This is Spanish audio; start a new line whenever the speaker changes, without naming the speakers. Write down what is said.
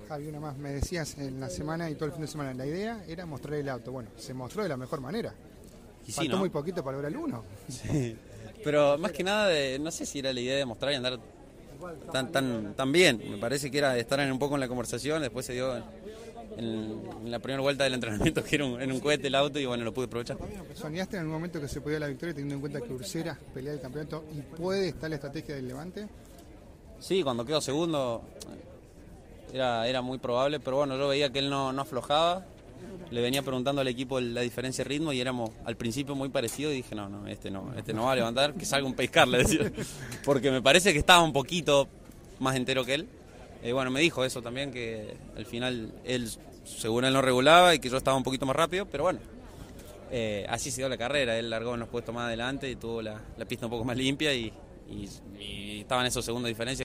Javi, una más, me decías en la semana y todo el fin de semana, la idea era mostrar el auto. Bueno, se mostró de la mejor manera.
Y sí,
Faltó
¿no?
muy poquito para lograr el 1.
Sí. Pero más que nada, no sé si era la idea de mostrar y andar tan bien. Me parece que era estar un poco en la conversación. Después se dio en la primera vuelta del entrenamiento que era en un cohete el auto y bueno, lo pude aprovechar.
¿Soñaste en algún momento que se podía la victoria teniendo en cuenta que Ursera pelea el campeonato y puede estar la estrategia del Levante?
Sí, cuando quedó segundo era muy probable, pero bueno, yo veía que él no aflojaba. Le venía preguntando al equipo la diferencia de ritmo y éramos al principio muy parecidos y dije, este no va a levantar, que salga un pescar, le decía. Porque me parece que estaba un poquito más entero que él. Bueno, me dijo eso también, que al final él, según él, no regulaba y que yo estaba un poquito más rápido, pero bueno, así se dio la carrera. Él largó en los puestos más adelante y tuvo la pista un poco más limpia y estaban esos segundos de diferencia.